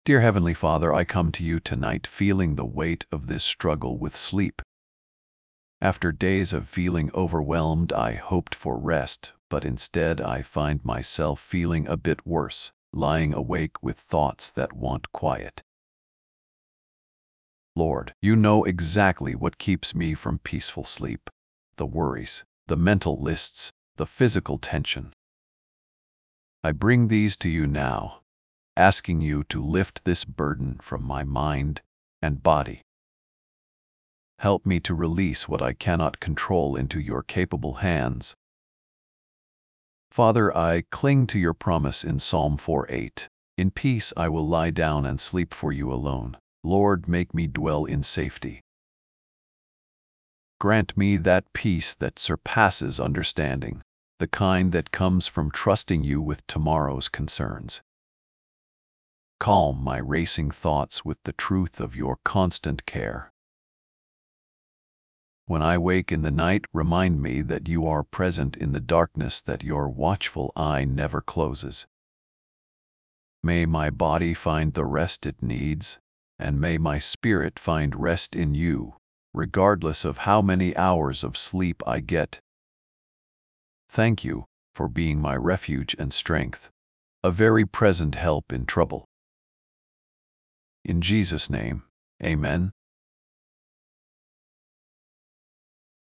Dear Heavenly Father, I come to you tonight feeling the weight of this struggle with sleep. After days of feeling overwhelmed, I hoped for rest, but instead I find myself feeling a bit worse, lying awake with thoughts that want quiet. Lord, you know exactly what keeps me from peaceful sleep: the worries, the mental lists, the physical tension. I bring these to you now, asking you to lift this burden from my mind and body. Help me to release what I cannot control into your capable hands. Father, I cling to your promise in Psalm 4:8. In peace I will lie down and sleep, for you alone, Lord, make me dwell in safety. Grant me that peace that surpasses understanding, the kind that comes from trusting you with tomorrow's concerns. Calm my racing thoughts with the truth of your constant care. When I wake in the night, remind me that you are present in the darkness, that your watchful eye never closes. May my body find the rest it needs, and may my spirit find rest in you, regardless of how many hours of sleep I get. Thank you for being my refuge and strength, a very present help in trouble. In Jesus' name, amen.